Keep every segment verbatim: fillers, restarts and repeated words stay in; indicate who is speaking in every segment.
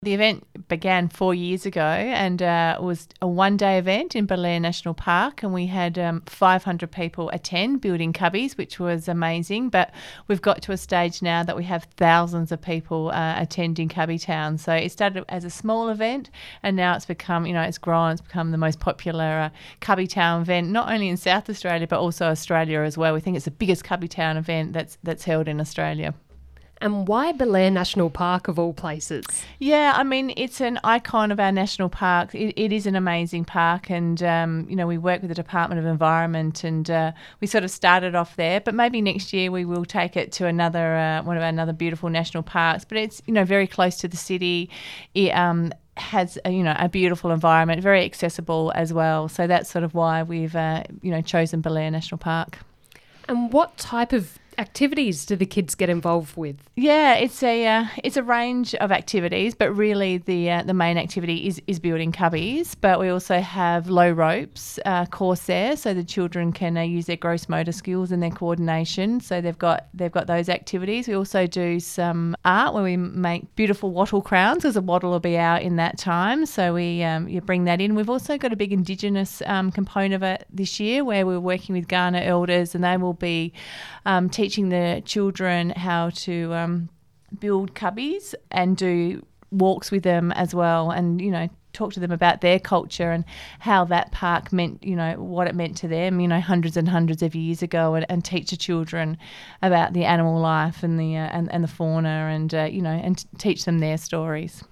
Speaker 1: The event began four years ago and uh, was a one-day event in Belair National Park, and we had um, five hundred people attend building cubbies, which was amazing. But we've got to a stage now that we have thousands of people uh, attending Cubby Town. So it started as a small event, and now it's become, you know, it's grown. It's become the most popular uh, Cubby Town event, not only in South Australia but also Australia as well. We think it's the biggest Cubby Town event that's that's held in Australia.
Speaker 2: And why Belair National Park of all places?
Speaker 1: Yeah, I mean, it's an icon of our national park. It, it is an amazing park, and, um, you know, we work with the Department of Environment, and uh, we sort of started off there. But maybe next year we will take it to another uh, one of our another beautiful national parks. But it's, you know, very close to the city. It um, has, a, you know, a beautiful environment, very accessible as well. So that's sort of why we've, uh, you know, chosen Belair National Park.
Speaker 2: And what type of activities do the kids get involved with?
Speaker 1: Yeah, it's a uh, it's a range of activities, but really the uh, the main activity is, is building cubbies. But we also have low ropes uh, course there, so the children can uh, use their gross motor skills and their coordination. So they've got they've got those activities. We also do some art where we make beautiful wattle crowns, because a wattle will be out in that time. So we um, you bring that in. We've also got a big Indigenous um, component of it this year, where we're working with Kaurna elders, and they will be um, teaching the children how to um, build cubbies and do walks with them as well, and, you know, talk to them about their culture and how that park meant, you know, what it meant to them, you know, hundreds and hundreds of years ago, and, and teach the children about the animal life and the uh, and, and the fauna, and uh, you know, and t- teach them their stories.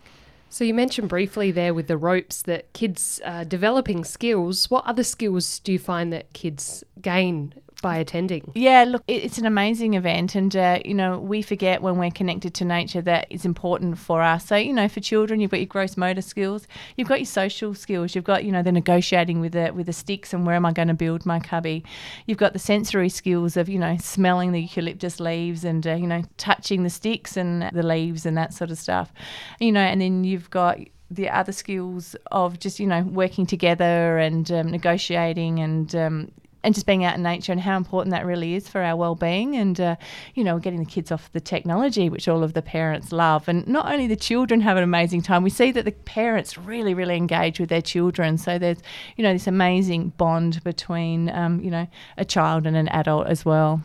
Speaker 2: So you mentioned briefly there with the ropes that kids are developing skills. What other skills do you find that kids gain by attending?
Speaker 1: Yeah, look, it's an amazing event, and, uh, you know, we forget when we're connected to nature that it's important for us. So, you know, for children, you've got your gross motor skills, you've got your social skills, you've got, you know, the negotiating with the, with the sticks and where am I going to build my cubby. You've got the sensory skills of, you know, smelling the eucalyptus leaves and, uh, you know, touching the sticks and the leaves and that sort of stuff. You know, and then you've got the other skills of just, you know, working together and um, negotiating and, um, and just being out in nature, and how important that really is for our well-being, and, uh, you know, getting the kids off the technology, which all of the parents love. And not only the children have an amazing time, we see that the parents really, really engage with their children. So there's, you know, this amazing bond between, um, you know, a child and an adult as well.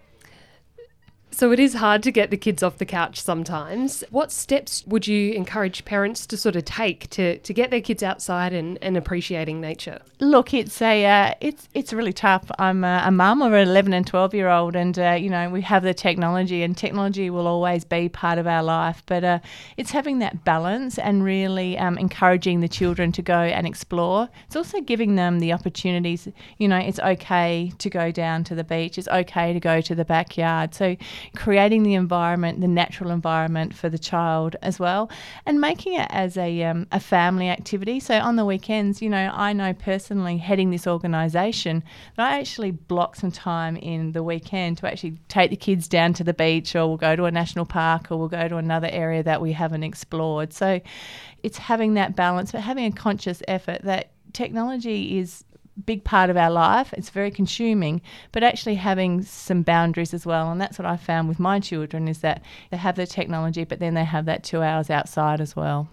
Speaker 2: So it is hard to get the kids off the couch sometimes. What steps would you encourage parents to sort of take to, to get their kids outside and, and appreciating nature?
Speaker 1: Look, it's a uh, it's it's really tough. I'm a, a mum of an eleven and twelve year old, and uh, you know, we have the technology, and technology will always be part of our life. But uh, it's having that balance and really um, encouraging the children to go and explore. It's also giving them the opportunities. You know, it's okay to go down to the beach. It's okay to go to the backyard. So creating the environment, the natural environment for the child as well, and making it as a um, a family activity. So on the weekends, you know, I know personally, heading this organisation, that I actually block some time in the weekend to actually take the kids down to the beach, or we'll go to a national park, or we'll go to another area that we haven't explored. So it's having that balance, but having a conscious effort that technology is big part of our life. It's very consuming, but actually having some boundaries as well. And that's what I found with my children, is that they have the technology, but then they have that two hours outside as well.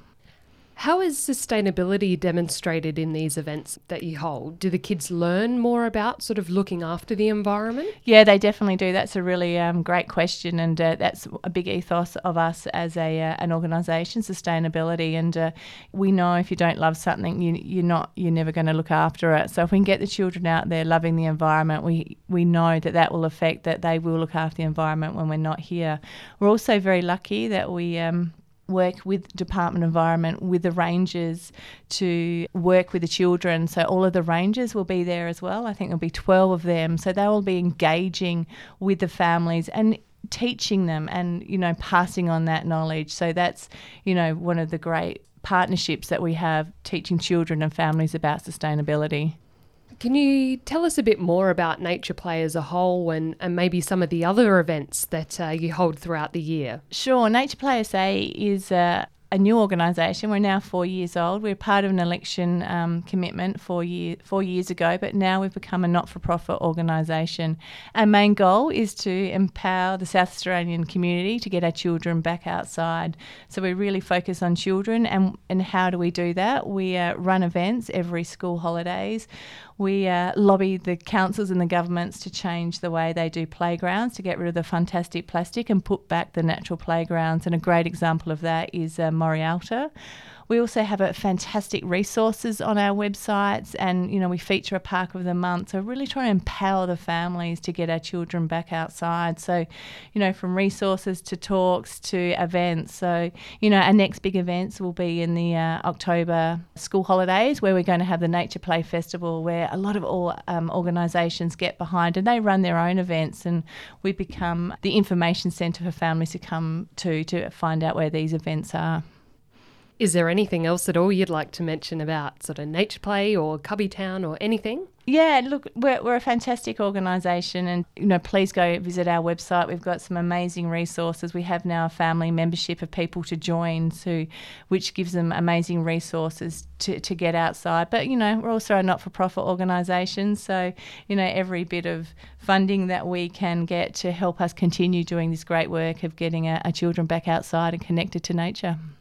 Speaker 2: How is sustainability demonstrated in these events that you hold? Do the kids learn more about sort of looking after the environment?
Speaker 1: Yeah, they definitely do. That's a really um, great question, and uh, that's a big ethos of us as a uh, an organisation, sustainability. And uh, we know if you don't love something, you, you're not, you're never going to look after it. So if we can get the children out there loving the environment, we we know that that will affect that they will look after the environment when we're not here. We're also very lucky that we Um, work with Department of Environment, with the rangers, to work with the children. So all of the rangers will be there as well. I think there'll be twelve of them. So they will be engaging with the families and teaching them and, you know, passing on that knowledge. So that's, you know, one of the great partnerships that we have, teaching children and families about sustainability.
Speaker 2: Can you tell us a bit more about Nature Play as a whole, and, and maybe some of the other events that uh, you hold throughout the year?
Speaker 1: Sure. Nature Play S A is a a new organisation. We're now four years old. We're part of an election um, commitment four, year, four years ago, but now we've become a not-for-profit organisation. Our main goal is to empower the South Australian community to get our children back outside. So we really focus on children, and, and how do we do that? We uh, run events every school holidays. We uh, lobby the councils and the governments to change the way they do playgrounds, to get rid of the fantastic plastic and put back the natural playgrounds. And a great example of that is uh, Morialta. We also have a fantastic resources on our websites, and you know we feature a park of the month. So really trying to empower the families to get our children back outside. So, you know, from resources to talks to events. So, you know, our next big events will be in the uh, October school holidays, where we're going to have the Nature Play Festival, where a lot of all um, organisations get behind, and they run their own events, and we become the information centre for families to come to to find out where these events are.
Speaker 2: Is there anything else at all you'd like to mention about sort of Nature Play or Cubby Town or anything?
Speaker 1: Yeah, look, we're, we're a fantastic organisation, and you know, please go visit our website. We've got some amazing resources. We have now a family membership of people to join, to, which gives them amazing resources to, to get outside. But, you know, we're also a not-for-profit organisation, so, you know, every bit of funding that we can get to help us continue doing this great work of getting our, our children back outside and connected to nature.